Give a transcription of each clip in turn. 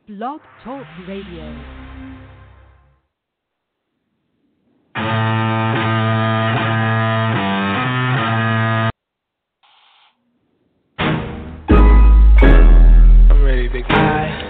Blog Talk Radio. I'm ready, big guy.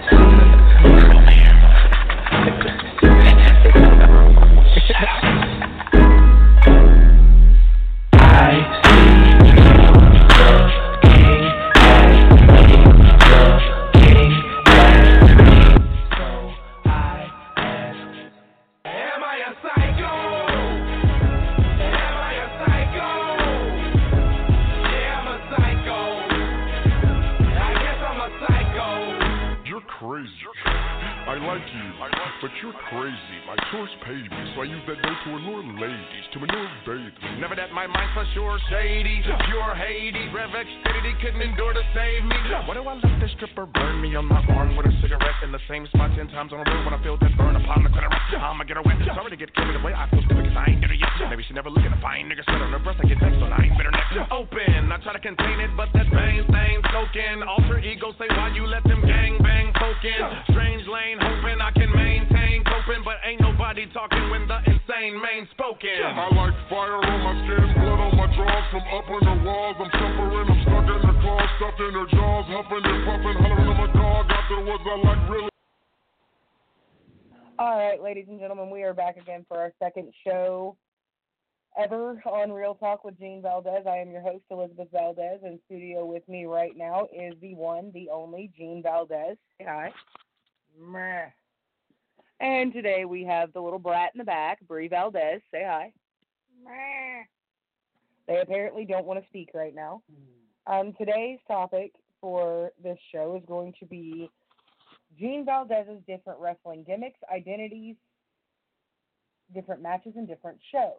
For our second show ever on Real Talk with Gene Valdez. I am your host, Elizabeth Valdez. In studio with me right now is the one, the only, Gene Valdez. Say hi. Meh. And today we have the little brat in the back, Bree Valdez. Say hi. Meh. They apparently don't want to speak right now. Today's topic for this show is going to be Gene Valdez's different wrestling gimmicks, identities, different matches, and different shows.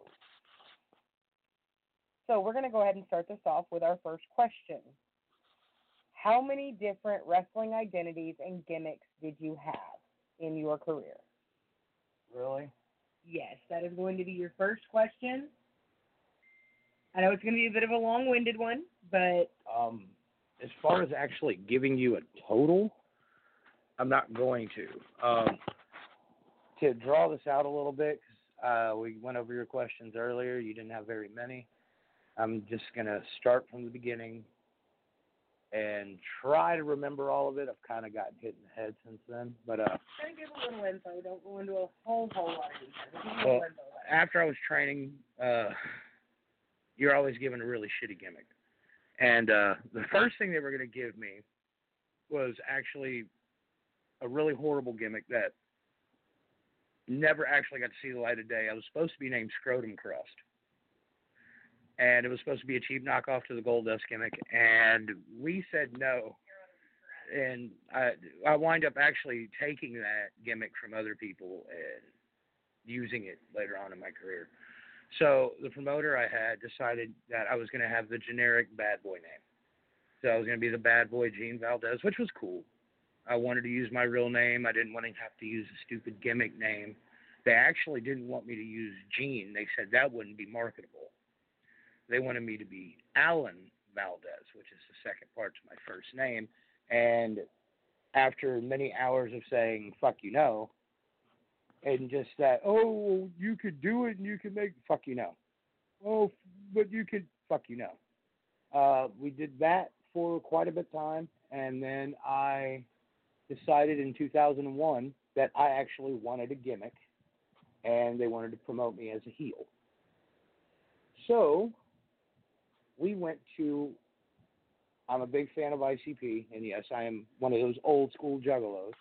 So we're going to go ahead and start this off with our first question. How many different wrestling identities and gimmicks did you have in your career? Really? Yes, that is going to be your first question. I know it's going to be a bit of a long-winded one, but... as far as actually giving you a total, I'm not going to. To draw this out a little bit, we went over your questions earlier. You didn't have very many. I'm just going to start from the beginning and try to remember all of it. I've kind of gotten hit in the head since then. But try to give a little info. Don't go into a whole lot of detail. Well, after I was training, you're always given a really shitty gimmick. And the first thing they were going to give me was actually a really horrible gimmick that never actually got to see the light of day. I was supposed to be named Scrotum Crust. And it was supposed to be a cheap knockoff to the Goldust gimmick. And we said no. And I wind up actually taking that gimmick from other people and using it later on in my career. So the promoter I had decided that I was going to have the generic bad boy name. So I was going to be the bad boy Gene Valdez, which was cool. I wanted to use my real name. I didn't want to have to use a stupid gimmick name. They actually didn't want me to use Gene. They said that wouldn't be marketable. They wanted me to be Alan Valdez, which is the second part to my first name. And after many hours of saying, fuck you no, and just that, oh, you could do it and you could make, fuck you no. Oh, but you could, fuck you no. We did that for quite a bit of time, and then I decided in 2001 that I actually wanted a gimmick, and they wanted to promote me as a heel. So we went to, I'm a big fan of ICP, and yes, I am one of those old school juggalos.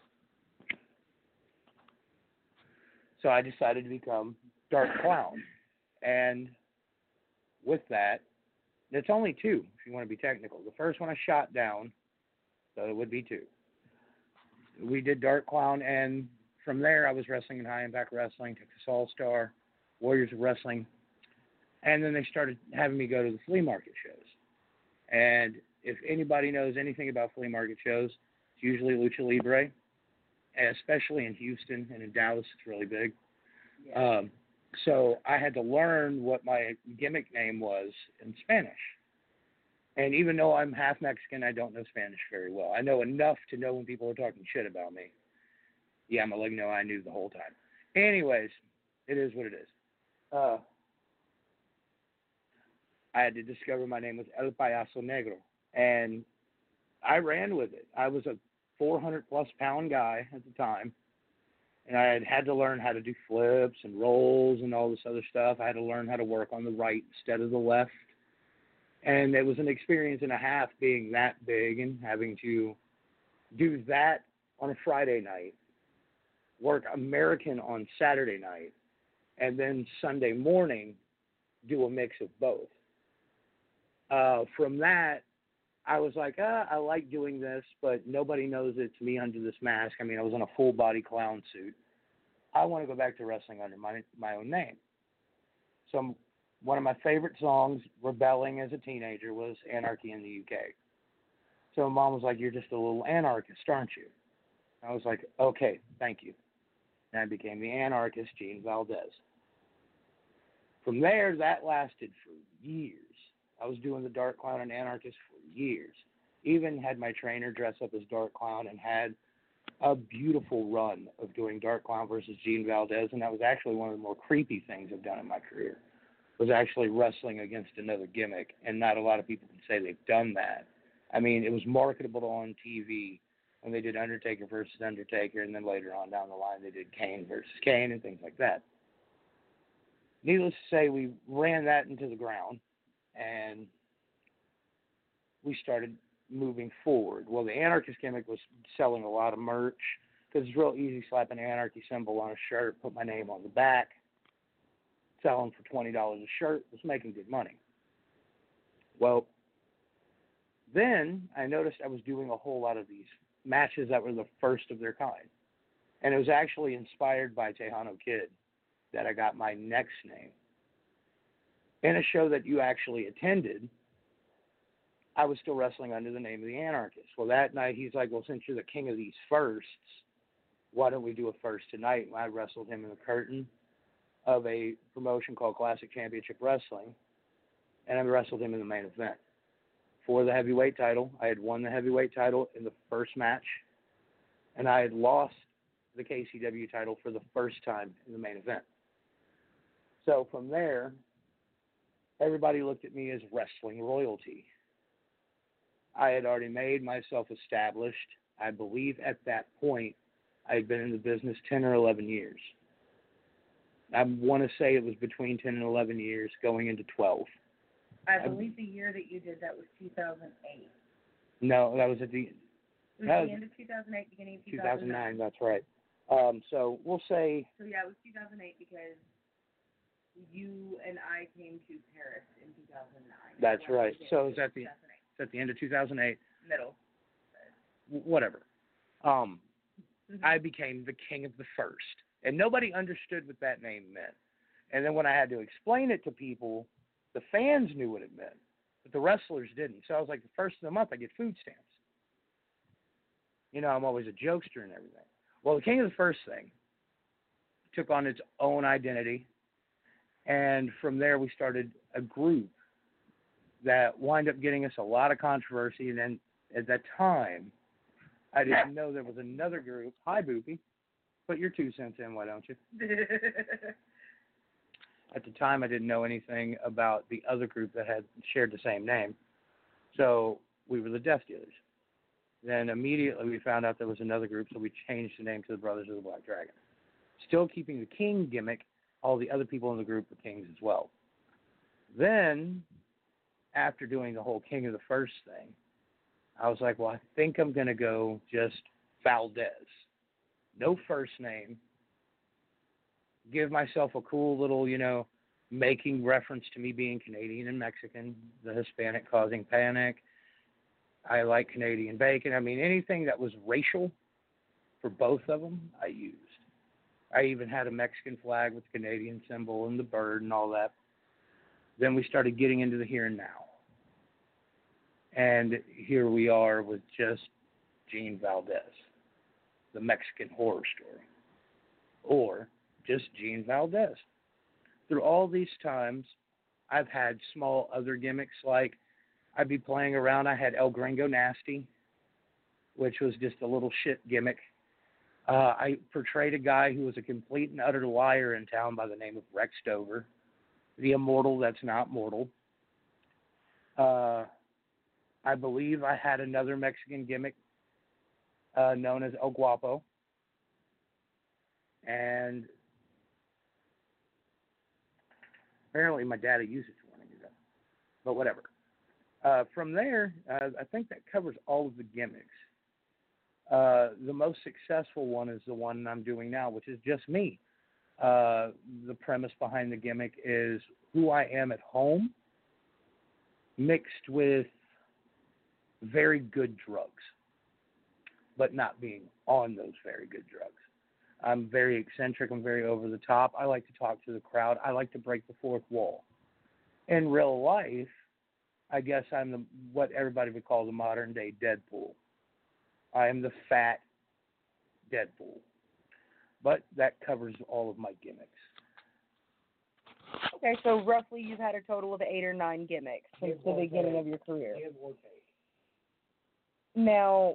So I decided to become Dark Clown. And with that, it's only two, if you want to be technical. The first one I shot down, so it would be two. We did Dark Clown, and from there I was wrestling in High Impact Wrestling, Texas All-Star, Warriors of Wrestling, and then they started having me go to the flea market shows. And if anybody knows anything about flea market shows, it's usually Lucha Libre, especially in Houston and in Dallas, it's really big. Yeah. So I had to learn what my gimmick name was in Spanish. And even though I'm half Mexican, I don't know Spanish very well. I know enough to know when people are talking shit about me. Yeah, I'm like, no, I knew the whole time. Anyways, it is what it is. I had to discover my name was El Payaso Negro, and I ran with it. I was a 400-plus pound guy at the time, and I had to learn how to do flips and rolls and all this other stuff. I had to learn how to work on the right instead of the left. And it was an experience and a half being that big and having to do that on a Friday night, work American on Saturday night, and then Sunday morning do a mix of both. From that, I was like, I like doing this, but nobody knows it's me under this mask. I mean, I was in a full-body clown suit. I want to go back to wrestling under my own name. So one of my favorite songs, rebelling as a teenager, was Anarchy in the UK. So Mom was like, you're just a little anarchist, aren't you? I was like, okay, thank you. And I became the anarchist Gene Valdez. From there, that lasted for years. I was doing the Dark Clown and Anarchist for years. Even had my trainer dress up as Dark Clown and had a beautiful run of doing Dark Clown versus Gene Valdez, and that was actually one of the more creepy things I've done in my career, was actually wrestling against another gimmick, and not a lot of people can say they've done that. I mean, it was marketable on TV when they did Undertaker versus Undertaker, and then later on down the line they did Kane versus Kane and things like that. Needless to say, we ran that into the ground, and we started moving forward. Well, the Anarchist gimmick was selling a lot of merch, because it's real easy, slap an Anarchy symbol on a shirt, put my name on the back, sell them for $20 a shirt, was making good money. Well, then I noticed I was doing a whole lot of these matches that were the first of their kind. And it was actually inspired by Tejano Kid that I got my next name. In a show that you actually attended, I was still wrestling under the name of the Anarchist. Well, that night he's like, well, since you're the king of these firsts, why don't we do a first tonight? And I wrestled him in the curtain of a promotion called Classic Championship Wrestling, and I wrestled him in the main event for the heavyweight title. I had won the heavyweight title in the first match, and I had lost the KCW title for the first time in the main event. So from there, everybody looked at me as wrestling royalty. I had already made myself established. I believe at that point I had been in the business 10 or 11 years. I want to say it was between 10 and 11 years, going into 12. I believe the year that you did that was 2008. No, that was at the... It was the end of 2008, beginning of 2009. That's right. So we'll say... So yeah, it was 2008 because you and I came to Paris in 2009. That's right. So it's at the end of 2008. Middle. Whatever. I became the king of the first. And nobody understood what that name meant. And then when I had to explain it to people, the fans knew what it meant, but the wrestlers didn't. So I was like, the first of the month I get food stamps. You know, I'm always a jokester and everything. Well, the king of the first thing took on its own identity. And from there we started a group that wound up getting us a lot of controversy. And then at that time, I didn't know there was another group. Hi, Boopy. Put your 2 cents in, why don't you? At the time, I didn't know anything about the other group that had shared the same name. So we were the Death Dealers. Then immediately we found out there was another group, so we changed the name to the Brothers of the Black Dragon. Still keeping the king gimmick, all the other people in the group were kings as well. Then, after doing the whole king of the first thing, I was like, well, I think I'm going to go just Valdez. No first name. Give myself a cool little, you know, making reference to me being Canadian and Mexican, the Hispanic causing panic. I like Canadian bacon. I mean, anything that was racial for both of them, I used. I even had a Mexican flag with the Canadian symbol and the bird and all that. Then we started getting into the here and now. And here we are with just Gene Valdez, the Mexican Horror Story, or just Gene Valdez. Through all these times, I've had small other gimmicks, like I'd be playing around. I had El Gringo Nasty, which was just a little shit gimmick. I portrayed a guy who was a complete and utter liar in town by the name of Rex Dover, the immortal that's not mortal. I believe I had another Mexican gimmick known as El Guapo. And apparently my daddy used it 20 years ago. But whatever. From there, I think that covers all of the gimmicks. The most successful one is the one I'm doing now, which is just me. The premise behind the gimmick is who I am at home mixed with very good drugs, but not being on those very good drugs. I'm very eccentric. I'm very over the top. I like to talk to the crowd. I like to break the fourth wall. In real life, I guess I'm what everybody would call the modern day Deadpool. I am the fat Deadpool. But that covers all of my gimmicks. Okay, so roughly you've had a total of 8 or 9 gimmicks since the beginning of your career. Now,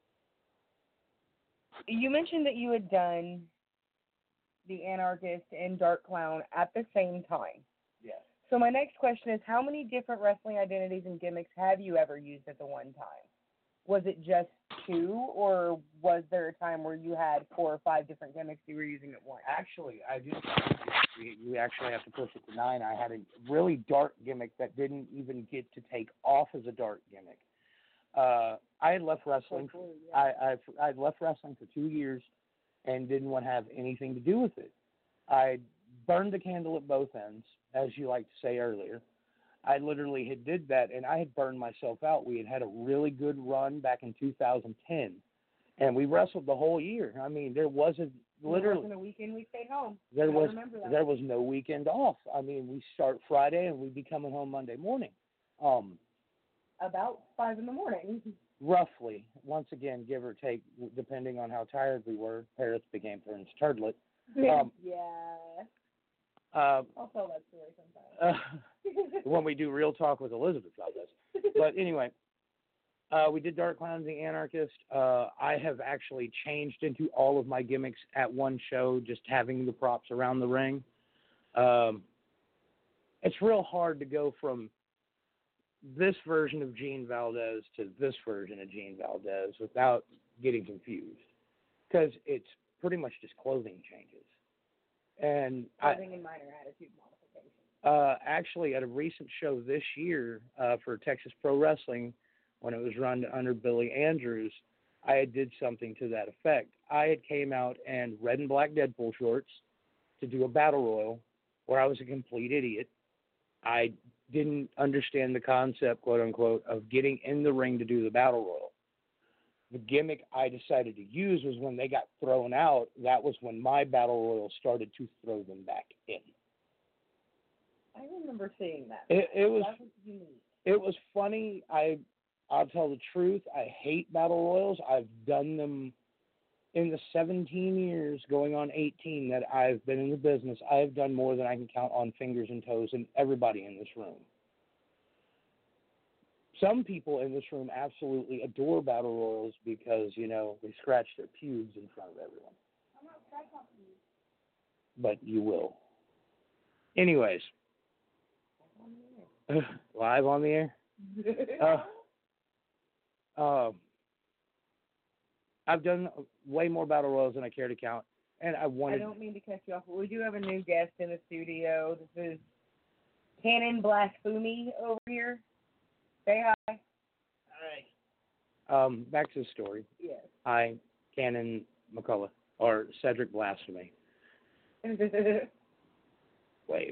you mentioned that you had done the Anarchist and Dark Clown at the same time. Yes. So my next question is, how many different wrestling identities and gimmicks have you ever used at the one time? Was it just 2, or was there a time where you had 4 or 5 different gimmicks you were using at once? Actually, I do. You actually have to push it to 9. I had a really dark gimmick that didn't even get to take off as a dark gimmick. I had left wrestling. I left wrestling for 2 years and didn't want to have anything to do with it. I burned the candle at both ends, as you like to say earlier. I literally had did that, and I had burned myself out. We had a really good run back in 2010, and we wrestled the whole year. I mean, there wasn't literally. There wasn't a weekend we stayed home. There was no weekend off. I mean, we start Friday and we'd be coming home Monday morning. About 5 in the morning. Roughly, once again, give or take, depending on how tired we were. Parrots became Prince Turdlet. Yeah. I'll tell that story sometime. When we do Real Talk with Elizabeth about this. But anyway, we did Dark Clown and the Anarchist. I have actually changed into all of my gimmicks at one show, just having the props around the ring. It's real hard to go from this version of Gene Valdez to this version of Gene Valdez without getting confused, because it's pretty much just clothing changes. And clothing and minor attitude modifications. Actually, at a recent show this year for Texas Pro Wrestling, when it was run under Billy Andrews, I did something to that effect. I had came out in red and black Deadpool shorts to do a battle royal where I was a complete idiot. I didn't understand the concept, quote unquote, of getting in the ring to do the battle royal. The gimmick I decided to use was when they got thrown out, that was when my battle royal started to throw them back in. I remember seeing that. It was unique. It was funny. I'll tell the truth. I hate battle royals. I've done them in the 17 years, going on 18 that I've been in the business. I have done more than I can count on fingers and toes, and everybody in this room. Some people in this room absolutely adore battle royals because, you know, they scratch their pubes in front of everyone. I'm not scratching my pubes. But you will. Anyways. Live on the air? I've done way more battle royals than I care to count, and I don't mean to cut you off, but we do have a new guest in the studio. This is Canon Blasphemy over here. Say hi. Hi. Back to the story. Yes. Hi, Canon McCullough, or Cedric Blasphemy. Wave.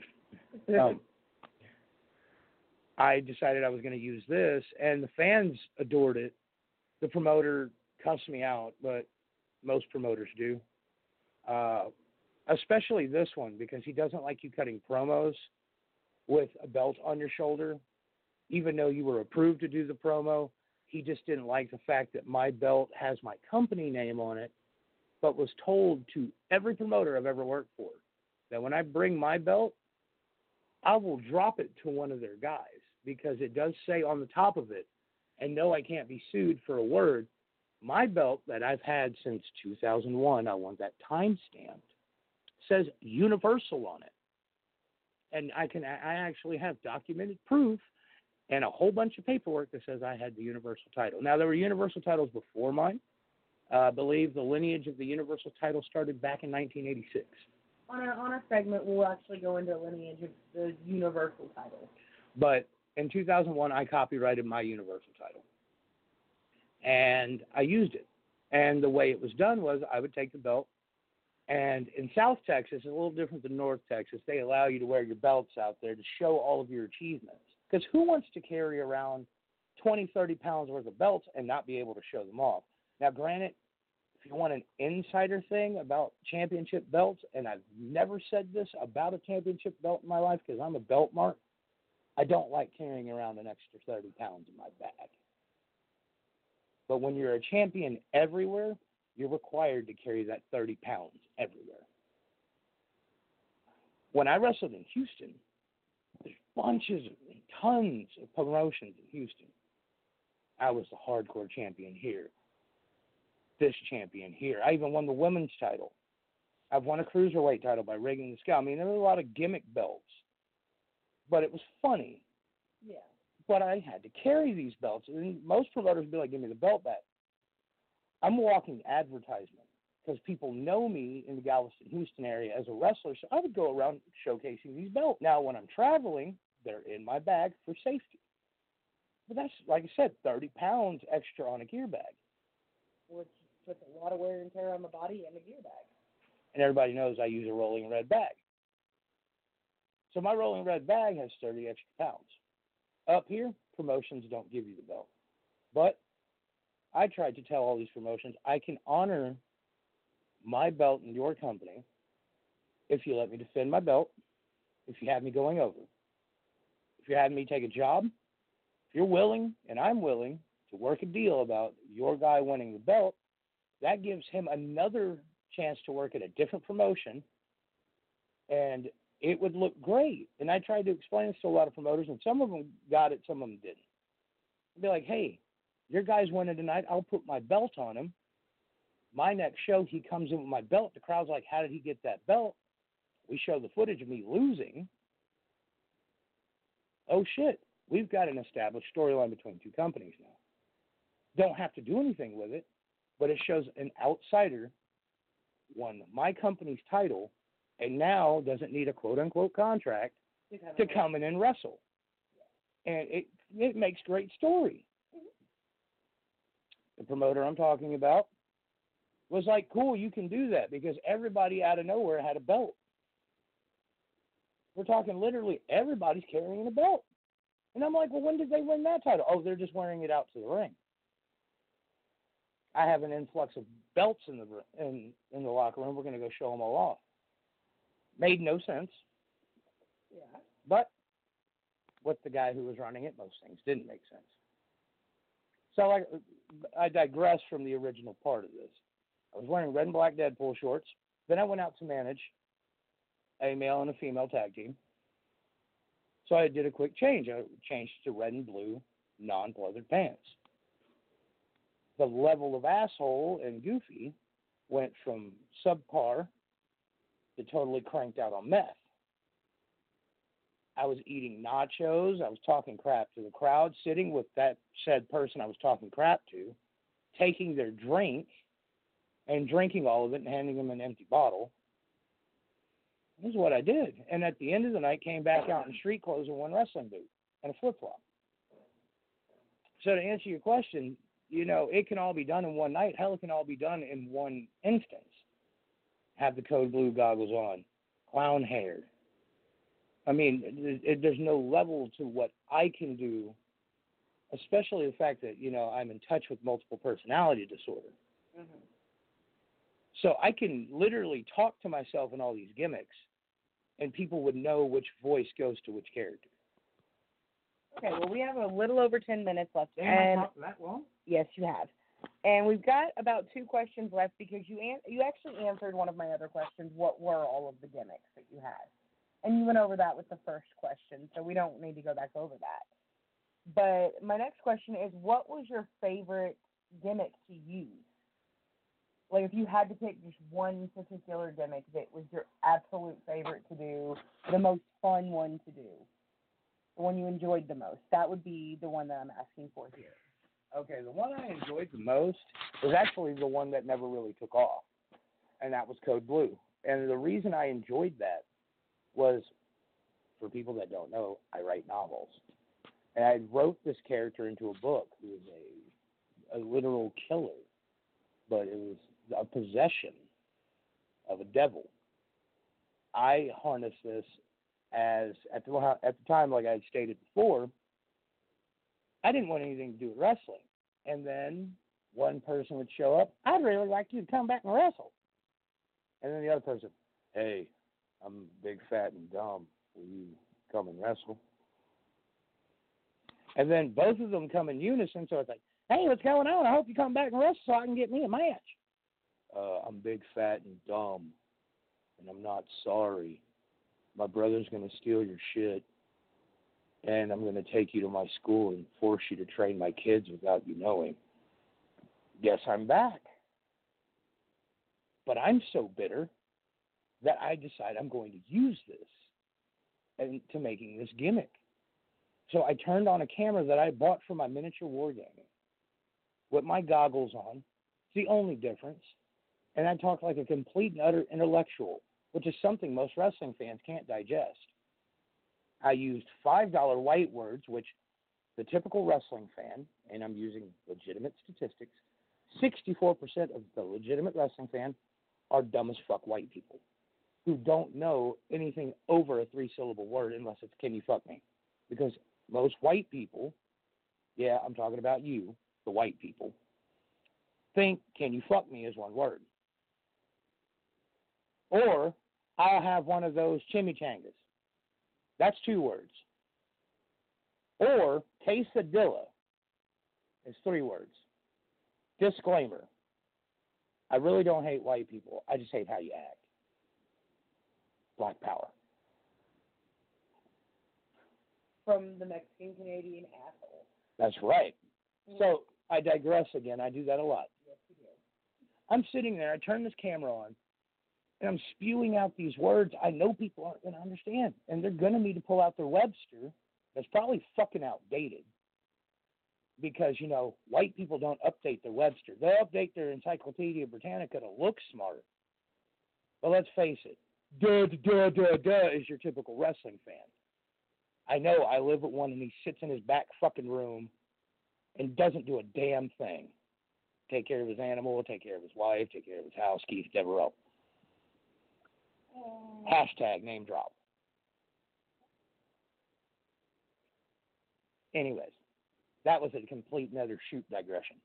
I decided I was going to use this, and the fans adored it. The promoter cussed me out, but most promoters do. Especially this one, because he doesn't like you cutting promos with a belt on your shoulder. Even though you were approved to do the promo, he just didn't like the fact that my belt has my company name on it, but was told to every promoter I've ever worked for that when I bring my belt, I will drop it to one of their guys because it does say on the top of it, and no, I can't be sued for a word. My belt that I've had since 2001, I want that time stamped, says Universal on it. And I actually have documented proof and a whole bunch of paperwork that says I had the Universal title. Now, there were Universal titles before mine. I believe the lineage of the Universal title started back in 1986. On a segment, we'll actually go into the lineage of the Universal title. But in 2001, I copyrighted my Universal title. And I used it. And the way it was done was I would take the belt, and in South Texas, it's a little different than North Texas. They allow you to wear your belts out there to show all of your achievements. Because who wants to carry around 20, 30 pounds worth of belts and not be able to show them off? Now, granted, if you want an insider thing about championship belts, and I've never said this about a championship belt in my life because I'm a belt mark, I don't like carrying around an extra 30 pounds in my bag. But when you're a champion everywhere, you're required to carry that 30 pounds everywhere. When I wrestled in Houston, there's bunches and tons of promotions in Houston. I was the hardcore champion here. This champion here. I even won the women's title. I've won a cruiserweight title by rigging the scale. I mean, there were a lot of gimmick belts, but it was funny. Yeah. But I had to carry these belts, and most promoters would be like, give me the belt back. I'm a walking advertisement because people know me in the Galveston, Houston area as a wrestler, so I would go around showcasing these belts. Now, when I'm traveling, they're in my bag for safety. But that's, like I said, 30 pounds extra on a gear bag. Which puts a lot of wear and tear on the body and the gear bag. And everybody knows I use a rolling red bag. So my rolling red bag has 30 extra pounds. Up here, promotions don't give you the belt. But I tried to tell all these promotions, I can honor my belt in your company if you let me defend my belt, if you have me going over. If you have me take a job, if you're willing, and I'm willing, to work a deal about your guy winning the belt, that gives him another chance to work at a different promotion, and it would look great. And I tried to explain this to a lot of promoters, and some of them got it, some of them didn't. I'd be like, hey, your guy's winning tonight. I'll put my belt on him. My next show, he comes in with my belt. The crowd's like, how did he get that belt? We show the footage of me losing. Oh, shit. We've got an established storyline between two companies now. Don't have to do anything with it, but it shows an outsider won my company's title and now doesn't need a quote-unquote contract to come in and wrestle. And it makes great story. The promoter I'm talking about was like, cool, you can do that, because everybody out of nowhere had a belt. We're talking literally everybody's carrying a belt. And I'm like, well, when did they win that title? Oh, they're just wearing it out to the ring. I have an influx of belts in the locker room. We're going to go show them all off. Made no sense. Yeah. But with the guy who was running it, most things didn't make sense. So I digress from the original part of this. I was wearing red and black Deadpool shorts. Then I went out to manage a male and a female tag team. So I did a quick change. I changed to red and blue non-pleathered pants. The level of asshole and goofy went from subpar to totally cranked out on meth. I was eating nachos. I was talking crap to the crowd, sitting with that said person I was talking crap to, taking their drink and drinking all of it and handing them an empty bottle. This is what I did. And at the end of the night, came back out in street clothes and one wrestling boot and a flip-flop. So to answer your question, it can all be done in one night. Hell, it can all be done in one instance. Have the code blue goggles on, clown hair. I mean, there's no level to what I can do, especially the fact that, I'm in touch with multiple personality disorder. Mm-hmm. So I can literally talk to myself in all these gimmicks, and people would know which voice goes to which character. Okay, well, we have a little over 10 minutes left. Damn, I talked that long? Yes, you have. And we've got about 2 questions left because you actually answered one of my other questions, what were all of the gimmicks that you had? And you went over that with the first question, so we don't need to go back over that. But my next question is, what was your favorite gimmick to use? Like, if you had to pick just one particular gimmick that was your absolute favorite to do, the most fun one to do, the one you enjoyed the most, that would be the one that I'm asking for here. Okay, the one I enjoyed the most was actually the one that never really took off, and that was Code Blue. And the reason I enjoyed that was, for people that don't know, I write novels. And I wrote this character into a book who was a literal killer, but it was a possession of a devil. I harnessed this as, at the time, like I had stated before, I didn't want anything to do with wrestling. And then one person would show up, I'd really like you to come back and wrestle. And then the other person, hey, I'm big, fat, and dumb. Will you come and wrestle? And then both of them come in unison, so it's like, hey, what's going on? I hope you come back and wrestle so I can get me a match. I'm big, fat, and dumb, and I'm not sorry. My brother's going to steal your shit, and I'm going to take you to my school and force you to train my kids without you knowing. Guess I'm back. But I'm so bitter that I decide I'm going to use this and to making this gimmick. So I turned on a camera that I bought for my miniature wargaming with my goggles on. It's the only difference. And I talked like a complete and utter intellectual, which is something most wrestling fans can't digest. I used $5 white words, which the typical wrestling fan, and I'm using legitimate statistics, 64% of the legitimate wrestling fan are dumb as fuck white people who don't know anything over a 3-syllable word unless it's can you fuck me. Because most white people, yeah, I'm talking about you, the white people, think can you fuck me is one word. Or I'll have one of those chimichangas. That's 2 words. Or quesadilla is 3 words. Disclaimer. I really don't hate white people. I just hate how you act. Black power. From the Mexican Canadian asshole. That's right. So I digress again. I do that a lot. Yes, you do. I'm sitting there. I turn this camera on, and I'm spewing out these words I know people aren't going to understand. And they're going to need to pull out their Webster that's probably fucking outdated. Because, you know, white people don't update their Webster. They'll update their Encyclopedia Britannica to look smart. But let's face it. Duh is your typical wrestling fan. I know, I live with one, and he sits in his back fucking room and doesn't do a damn thing. Take care of his animal, take care of his wife, take care of his house, Keith Devereaux. Hashtag name drop. Anyways, that was a complete and utter shoot digression.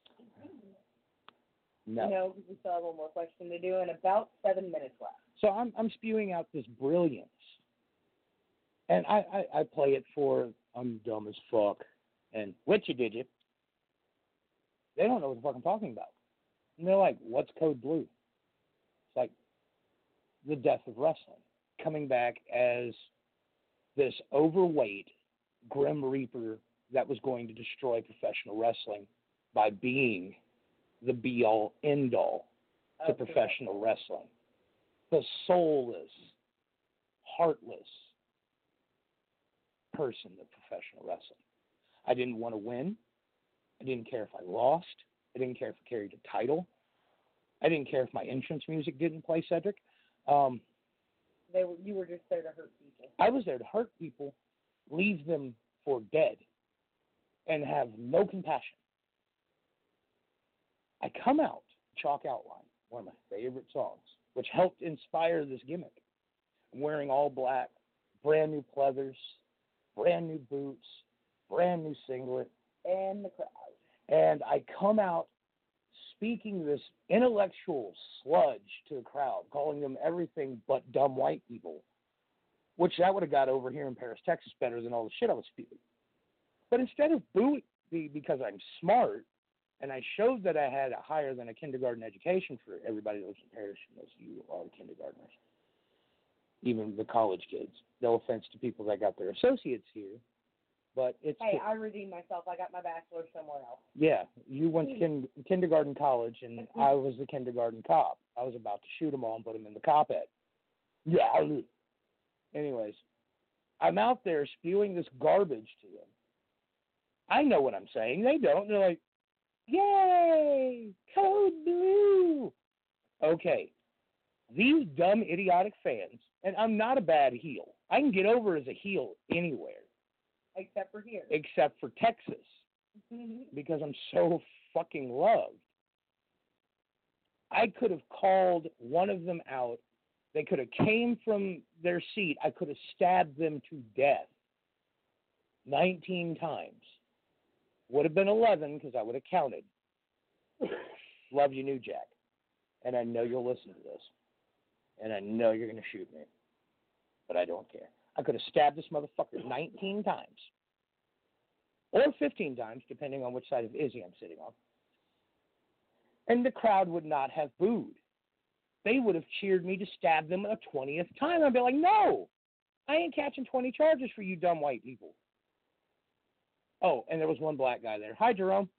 No. No, because we still have one more question to do and about 7 minutes left. So I'm spewing out this brilliance. And I play it for I'm dumb as fuck. And what you did you? They don't know what the fuck I'm talking about. And they're like, what's Code Blue? It's like the death of wrestling. Coming back as this overweight Grim Reaper that was going to destroy professional wrestling by being the be-all, end-all to professional wrestling. The soulless, heartless person of professional wrestling. I didn't want to win. I didn't care if I lost. I didn't care if I carried a title. I didn't care if my entrance music didn't play, Cedric. You were just there to hurt people. I was there to hurt people, leave them for dead, and have no compassion. I come out, Chalk Outline, one of my favorite songs, which helped inspire this gimmick. I'm wearing all black, brand new pleathers, brand new boots, brand new singlet. And the crowd. And I come out speaking this intellectual sludge to the crowd, calling them everything but dumb white people, which that would have got over here in Paris, Texas better than all the shit I was spewing. But instead of booing me because I'm smart, and I showed that I had a higher than a kindergarten education for everybody that lives in Paris, and those of you are kindergartners, even the college kids. No offense to people that got their associates here, but it's Hey, I redeemed myself. I got my bachelor's somewhere else. yeah. You went to kindergarten college, and I was the kindergarten cop. I was about to shoot them all and put them in the cop head. Yeah. Anyways, I'm out there spewing this garbage to them. I know what I'm saying. They don't. They're like, yay, code blue. Okay, these dumb, idiotic fans, and I'm not a bad heel. I can get over as a heel anywhere. Except for here. Except for Texas, because I'm so fucking loved. I could have called one of them out. They could have came from their seat. I could have stabbed them to death 19 times. Would have been 11 because I would have counted. Love you, New Jack. And I know you'll listen to this. And I know you're going to shoot me. But I don't care. I could have stabbed this motherfucker 19 times. Or 15 times, depending on which side of Izzy I'm sitting on. And the crowd would not have booed. They would have cheered me to stab them a 20th time. I'd be like, no, I ain't catching 20 charges for you dumb white people. Oh, and there was one black guy there. Hi, Jerome.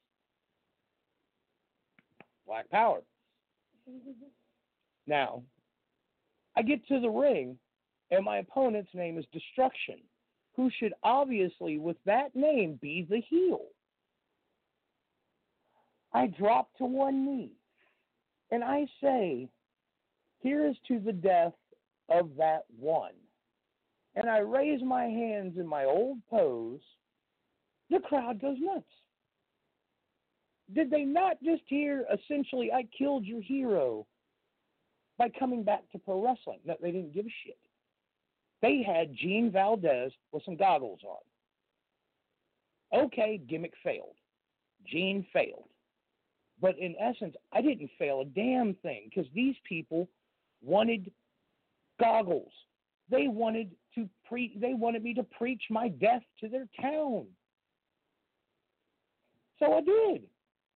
Black power. Now, I get to the ring, and my opponent's name is Destruction, who should obviously, with that name, be the heel. I drop to one knee, and I say, here is to the death of that one. And I raise my hands in my old pose. The crowd goes nuts. Did they not just hear, essentially, I killed your hero by coming back to pro wrestling? No, they didn't give a shit. They had Gene Valdez with some goggles on. Okay, gimmick failed. Gene failed. But in essence, I didn't fail a damn thing because these people wanted goggles. They wanted me to preach my death to their town. So I did.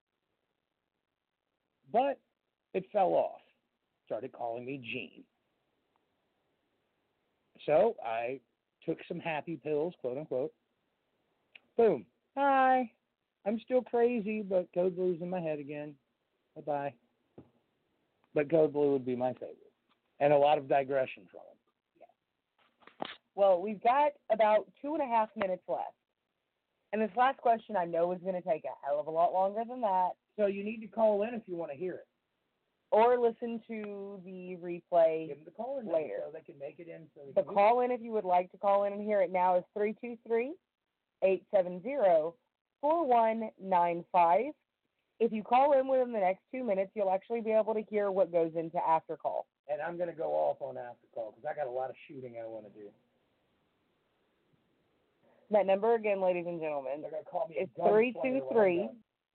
But it fell off. Started calling me Gene. So I took some happy pills, quote unquote. Boom. Hi. I'm still crazy, but Code Blue's in my head again. Bye-bye. But Code Blue would be my favorite. And a lot of digression from him. Yeah. Well, we've got about 2.5 minutes left. And this last question I know is going to take a hell of a lot longer than that. So you need to call in if you want to hear it. Or listen to the replay Give them the call in later. So they can make it in. So the call in, if you would like to call in and hear it now, is 323-870-4195. If you call in within the next 2 minutes, you'll actually be able to hear what goes into after call. And I'm going to go off on after call because I got a lot of shooting I want to do. That number again, ladies and gentlemen, They're going to call me. It's 323-870.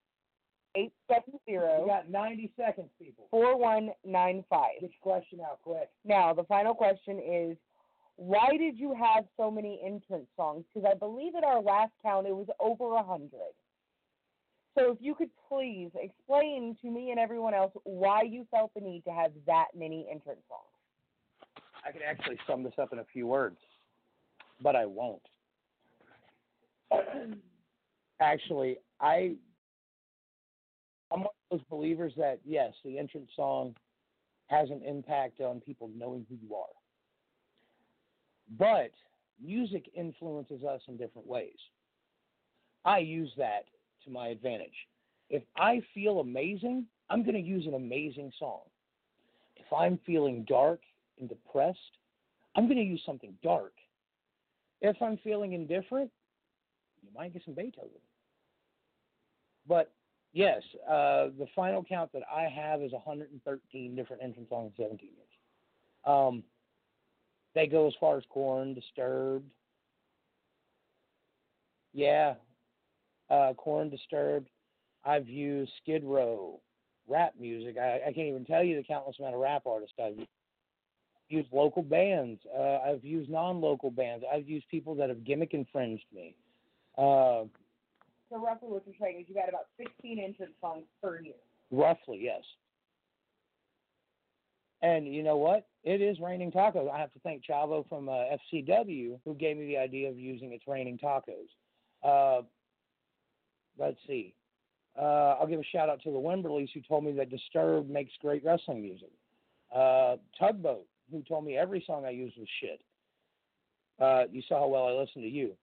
You got 90 seconds, people. 4195. Get your question out quick. Now, the final question is, why did you have so many entrance songs? Because I believe at our last count it was over 100. So if you could please explain to me and everyone else why you felt the need to have that many entrance songs. I could actually sum this up in a few words, but I won't. Actually, I'm one of those believers that, yes, the entrance song has an impact on people knowing who you are. But music influences us in different ways. I use that to my advantage. If I feel amazing, I'm going to use an amazing song. If I'm feeling dark and depressed, I'm going to use something dark. If I'm feeling indifferent, you might get some Beethoven. But yes, the final count that I have is 113 different entrance songs in 17 years. They go as far as Korn, Disturbed. Yeah, Korn, Disturbed. I've used Skid Row, rap music. I can't even tell you the countless amount of rap artists I've used. Local bands. I've used non-local bands. I've used people that have gimmick infringed me. So roughly what you're saying is you got about 16 entrance songs per year. Roughly, yes. And you know what? It is Raining Tacos. I have to thank Chavo from FCW who gave me the idea of using It's Raining Tacos. Let's see. I'll give a shout out to the Wimberleys who told me that Disturbed makes great wrestling music. Tugboat, who told me every song I used was shit. You saw how well I listened to you.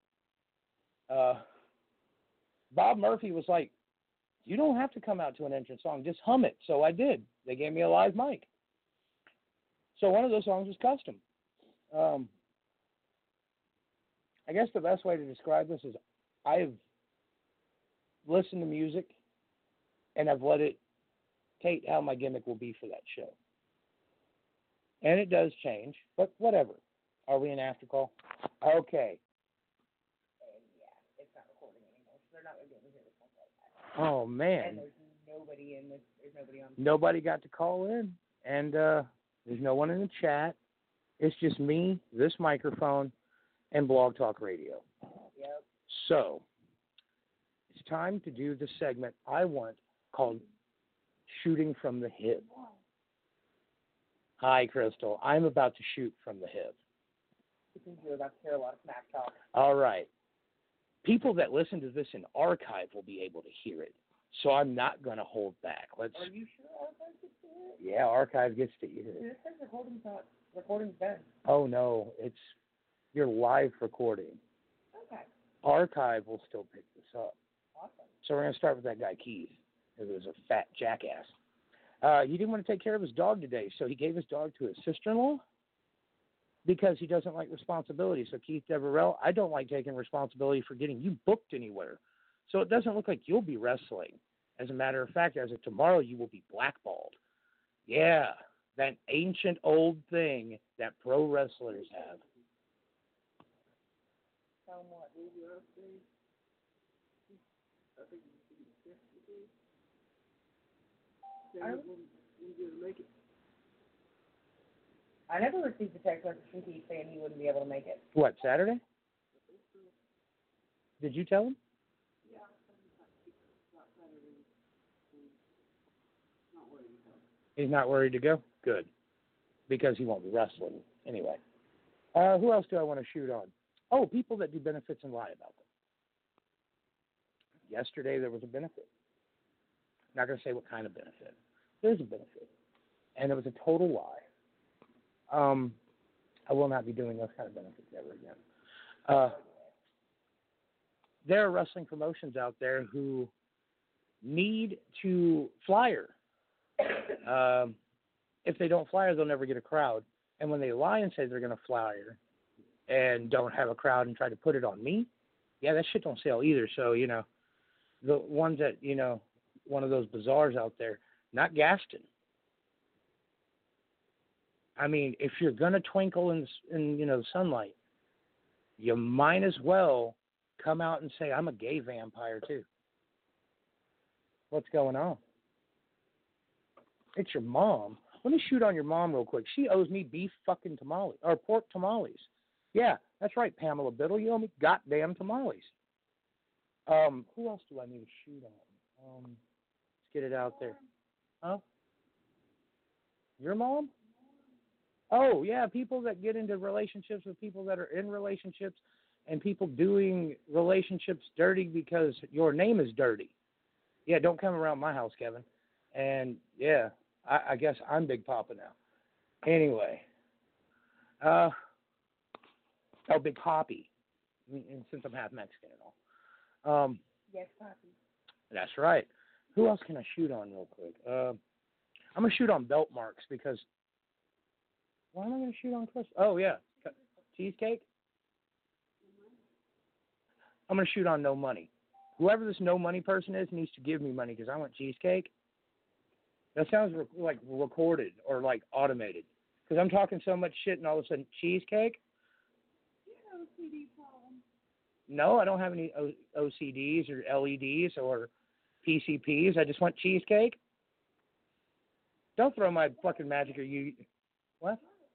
Bob Murphy was like, you don't have to come out to an entrance song, just hum it. So I did. They gave me a live mic. So one of those songs was custom. I guess the best way to describe this is I've listened to music and I've let it dictate how my gimmick will be for that show. And it does change, but whatever. Are we in after call? Okay. Yeah, it's not recording anymore, so they're not going to be able to hear this one like that. Oh, man. And there's nobody in this. There's nobody on. Nobody got to call in, and there's no one in the chat. It's just me, this microphone, and Blog Talk Radio. Yep. So, it's time to do the segment I want called Shooting from the Hip. Hi, Crystal. I'm about to shoot from the hip. Because you're about to hear a lot of smack talk. All right. People that listen to this in archive will be able to hear it, so I'm not going to hold back. Are you sure archive gets to hear it? Yeah, archive gets to hear it. This says recording's done. Oh, no, it's your live recording. Okay. Archive will still pick this up. Awesome. So we're going to start with that guy, Keith, who was a fat jackass. He didn't want to take care of his dog today, so he gave his dog to his sister-in-law because he doesn't like responsibility. So, Keith Deverell, I don't like taking responsibility for getting you booked anywhere. So it doesn't look like you'll be wrestling. As a matter of fact, as of tomorrow, you will be blackballed. Yeah, that ancient old thing that pro wrestlers have. Somewhat. I never received a text message from Keith saying he wouldn't be able to make it. What, Saturday? Did you tell him? Yeah. He's not worried to go? Good. Because he won't be wrestling anyway. Who else do I want to shoot on? Oh, people that do benefits and lie about them. Yesterday there was a benefit. I'm not going to say what kind of benefit. There's a benefit. And it was a total lie. I will not be doing those kind of benefits ever again. There are wrestling promotions out there who need to flyer. If they don't flyer, they'll never get a crowd. And when they lie and say they're going to flyer and don't have a crowd and try to put it on me, yeah, that shit don't sell either. So, you know, the ones that, you know, one of those bazaars out there, not Gaston. I mean, if you're going to twinkle in, you know, sunlight, you might as well come out and say, I'm a gay vampire, too. What's going on? It's your mom. Let me shoot on your mom real quick. She owes me beef fucking tamales, or pork tamales. Yeah, that's right, Pamela Biddle. You owe me goddamn tamales. Who else do I need to shoot on? Let's get it out there. Huh? Your mom? Oh, yeah, people that get into relationships with people that are in relationships and people doing relationships dirty because your name is dirty. Yeah, don't come around my house, Kevin. And, yeah, I guess I'm Big Papa now. Anyway. Big Poppy, since I'm half Mexican and all. Yes, Poppy. That's right. Who else can I shoot on real quick? I'm going to shoot on belt marks because why am I going to shoot on Chris? Oh, yeah. Cheesecake? I'm going to shoot on No Money. Whoever this No Money person is needs to give me money because I want cheesecake. That sounds like recorded or like automated because I'm talking so much shit and all of a sudden cheesecake? OCD problem. No, I don't have any OCDs or LEDs or PCPs. I just want cheesecake. Don't throw my fucking magic or you. What?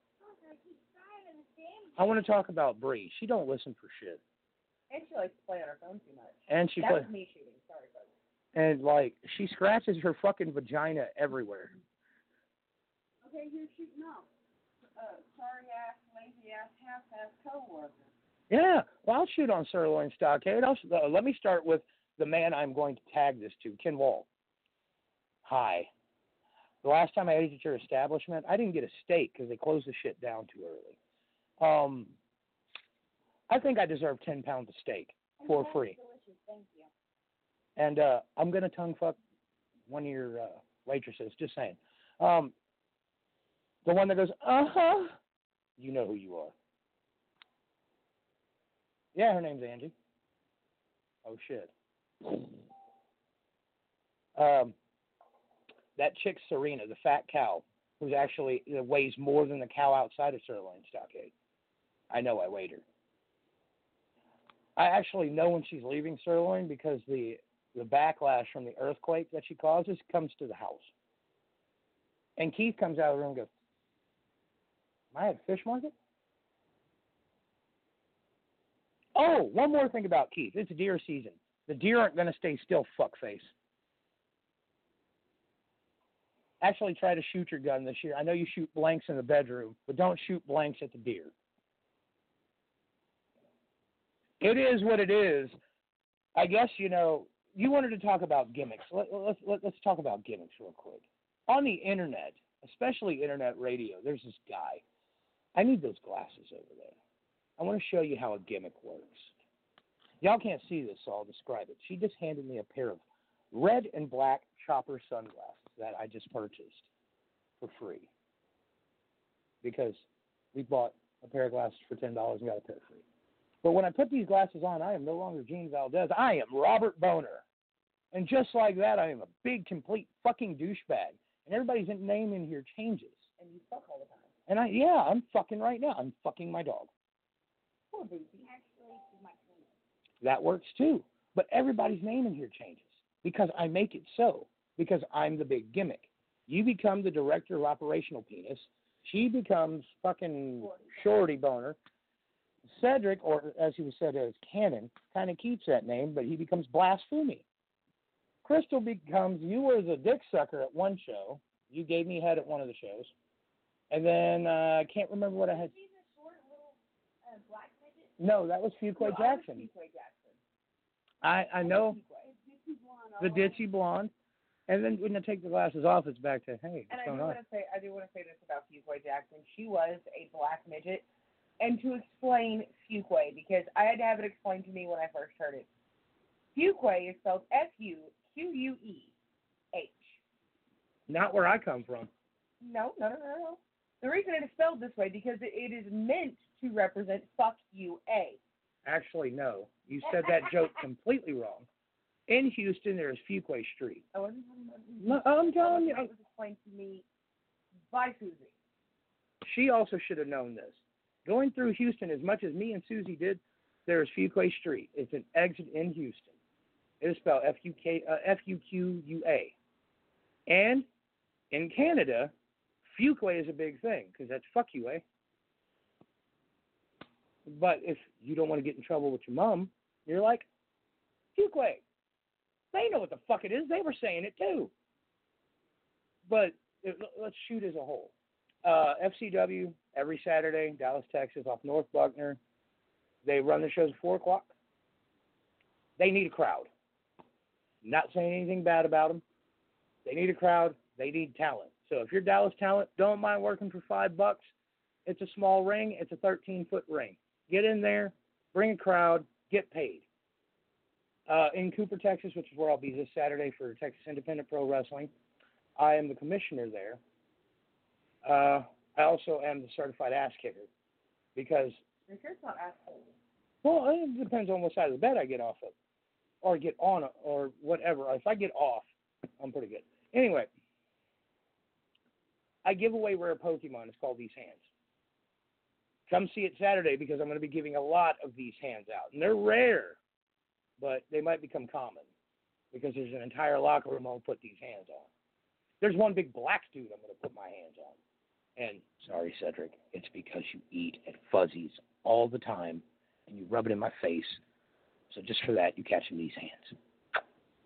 I want to talk about Bree. She don't listen for shit. And she likes to play on her phone too much. And she that was me shooting. Sorry, folks. And, like, she scratches her fucking vagina everywhere. Okay, you're shooting out. sorry-ass, lazy-ass, half-ass co-worker. Yeah, well, I'll shoot on Sirloin Stockade. Let me start with the man I'm going to tag this to, Ken Wall. Hi. The last time I ate at your establishment, I didn't get a steak because they closed the shit down too early. I think I deserve 10 pounds of steak for free. Delicious, thank you. And I'm going to tongue fuck one of your waitresses, just saying. The one that goes, uh-huh, you know who you are. Yeah, her name's Angie. Oh, shit. That chick, Serena, the fat cow, who's actually weighs more than the cow outside of Sirloin Stockade. I know I weighed her. I actually know when she's leaving Sirloin because the backlash from the earthquake that she causes comes to the house. And Keith comes out of the room and goes, am I at a fish market? Oh, one more thing about Keith. It's deer season. The deer aren't going to stay still, fuckface. Actually, try to shoot your gun this year. I know you shoot blanks in the bedroom, but don't shoot blanks at the deer. It is what it is. I guess, you wanted to talk about gimmicks. Let's talk about gimmicks real quick. On the internet, especially internet radio, there's this guy. I need those glasses over there. I want to show you how a gimmick works. Y'all can't see this, so I'll describe it. She just handed me a pair of red and black chopper sunglasses that I just purchased for free because we bought a pair of glasses for $10 and got a pair free. But when I put these glasses on, I am no longer Gene Valdez. I am Robert Boner. And just like that, I am a big, complete fucking douchebag. And everybody's name in here changes. And you fuck all the time. And I'm fucking right now. I'm fucking my dog. Poor baby. Actually, this is my penis. That works too. But everybody's name in here changes because I make it so. Because I'm the big gimmick. You become the director of operational penis. She becomes fucking Shorty Boner. Cedric, or as he was said as Cannon, kind of keeps that name, but he becomes Blasphemy. Crystal becomes, you were the dick sucker at one show. You gave me head at one of the shows. And then I can't remember what I had. She's a short little black midget. No, that was Fuquay Jackson. Fuquay Jackson. I know. Ditzy blonde. The ditzy blonde. And then when I take the glasses off, it's back to, hey, And what's I going do on? want to say this about Fuquay Jackson. She was a black midget. And to explain Fuquay, because I had to have it explained to me when I first heard it. Fuquay is spelled Fuqueeh. Not where I come from. No. The reason it is spelled this way because it is meant to represent fuck you, A. Actually, no. You said that joke completely wrong. In Houston, there is Fuquay Street. I wasn't talking about No, I'm telling you. It was explained to me by Susie. She also should have known this. Going through Houston, as much as me and Susie did, there is Fuquay Street. It's an exit in Houston. It is spelled Fuqua. And in Canada, Fuquay is a big thing because that's fuck you, eh? But if you don't want to get in trouble with your mom, you're like, Fuquay. They know what the fuck it is. They were saying it too. But let's shoot as a whole. FCW every Saturday, Dallas, Texas, off North Buckner. They run the shows at 4 o'clock. They need a crowd. Not saying anything bad about them. They need a crowd. They need talent. So if you're Dallas talent, don't mind working for $5. It's a small ring. It's a 13-foot ring. Get in there, bring a crowd, get paid. In Cooper, Texas, which is where I'll be this Saturday for Texas Independent Pro Wrestling, I am the commissioner there. I also am the certified ass kicker because. Your shirt's not asshole. Well, it depends on what side of the bed I get off of, or get on, or whatever. If I get off, I'm pretty good. Anyway, I give away rare Pokemon. It's called These Hands. Come see it Saturday because I'm going to be giving a lot of these hands out, and they're rare, but they might become common because there's an entire locker room I'll put these hands on. There's one big black dude I'm going to put my hands on. And, sorry, Cedric, it's because you eat at Fuzzy's all the time, and you rub it in my face. So just for that, you catch in these hands.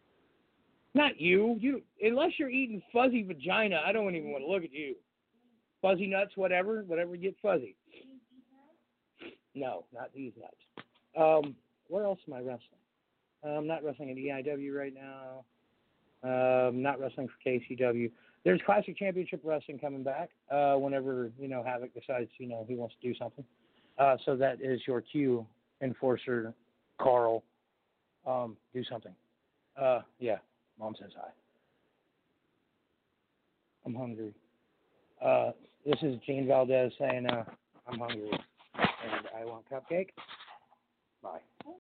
Not you. Unless you're eating fuzzy vagina, I don't even want to look at you. Fuzzy nuts, whatever get fuzzy. No, not these nuts. Where else am I wrestling? I'm not wrestling in EIW right now. Not wrestling for KCW. There's Classic Championship Wrestling coming back whenever, Havoc decides, he wants to do something. So that is your cue, Enforcer, Carl. Do something. Yeah, Mom says hi. I'm hungry. This is Gene Valdez saying, I'm hungry and I want cupcake. Bye.